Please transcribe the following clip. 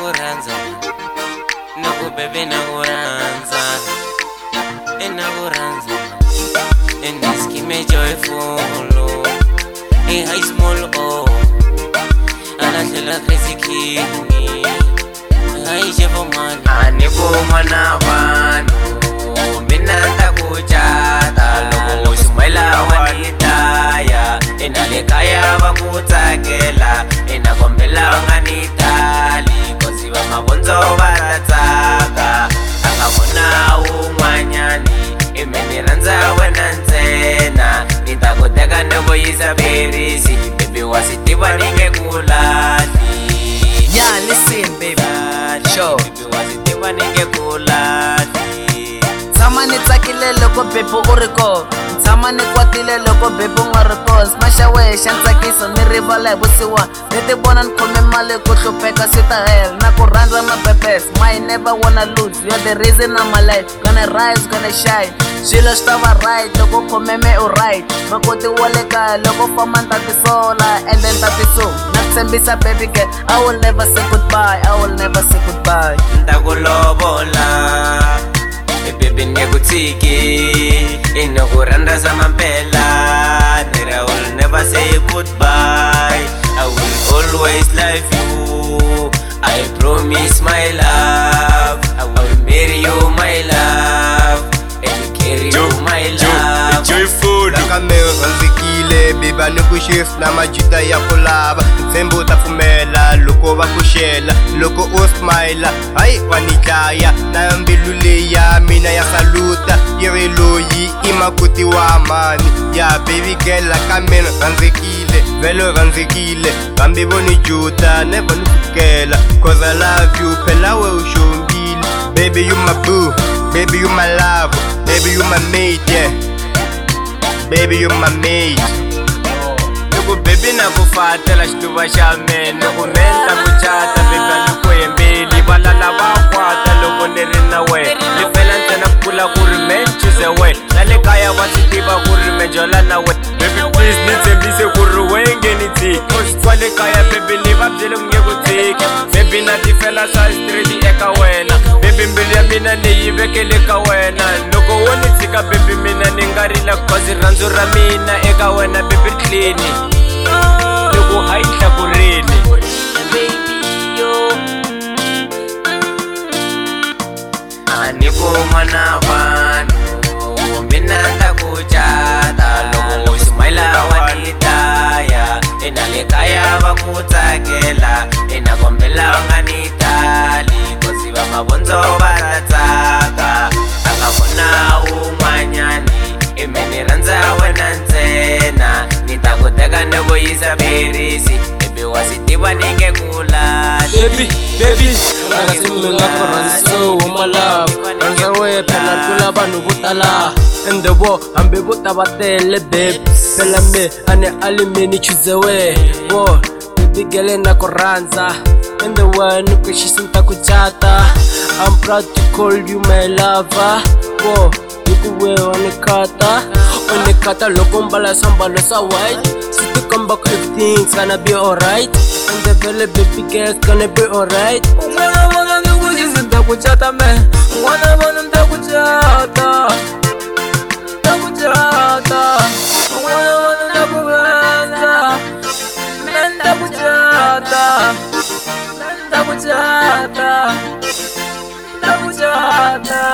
nakuranza naku baby nakuranza nakuranza eniskime joyful high small oh alahlela crazy king high jevo man anibuma na vanhu mina takuchata loko usimaila wanitaya enale kaya vakutsakela enakombela unganitali kosi vamavondzo vatatsaka angavona un'wanyani imeniranza wena ntsena nitakuteka nivuyisa perisi baby wasitiva ningekulali Yeah, listen baby, sure baby wasitiva ningekulali tshama ni tsakile loko baby u ri ko tshama ni kwatile loko baby u nga ri ko smash away xa ntsakisa ni rivala hi vusiwana ni ti vona ni khome mali ku hlupheka swi ta hela na ku rhandza mabebes my never wanna lose you're the reason of my life gonna rise gonna shine swilo swi ta va right loko u khome me u right makoti wa le kaya loko famba ni ta tisola and then ta tiso na ku tshembisa baby girl I will never say goodbye I will never say goodbye ntakulovola baby ngekutsiki inokuranda zamampela I will never say goodbye I will always love you I promise my love I will marry you my love and carry you my love joyful kameranzikile biba nikushift na majita ya kulava ntshembo u ta pfumela loko va ku xela loko u smile hayi wanidlaya na mbilu leyi ya mina ya saluta yi ri loyi i makoti wa mani ya baby girl ka mina rhandzekile vele rhandzekile kambe voni juta never ni fukela cause I love you phela we u xongile baby you my boo baby you my love baby you my mate yeah baby you my mate loko baby nakufatela xituva xa mene loko menta ku chata baby ni ku hembeli valala va kwata loko ni ri na wena ni fela ntsena ku kula ku ri men choose we na le kaya va swi tiva ku ri menjola na we baby please ni tshembise ku ri wenge ni tsiki kwale kaya baby ni va byele ku nge ku tsiki baby na ti fela sa straight eka wena baby mbilu ya mina ni yi vekele ka wena loko wo ni tshika baby mina ni nga rila cause rhandzu ra mina eka wena baby clean loko hayitla ku rini baby yo anibuma na vanhu mina takuchata loko usimaila wanitaya enale kaya vakutsakela enakombela unganitali kosi vamavondzo vatatsaka angavona un'wanyani imeniranza wena ntsena nitakuteka nivuyisa perisi baby wasitiva ningekulali baby akasimela ku rhandza so my love rhandza we phela kula vanhu vo tala and the war hambi vo ta va tele babe phela me ane alimeni choose we wo baby girl na ku rhandza and the one ku xisinta ku chata I'm proud to call you my lover wo we onikata loko mbala sambalo sa white siti komba ku everything's gonna be alright and the vele baby girl's gonna be alright Umwana wana ngikushisa ntakuchata me Umwana wana ntakuchata Ntakuchata Umwana wana ntakuchata Ntakuchata Ntakuchata Ntakuchata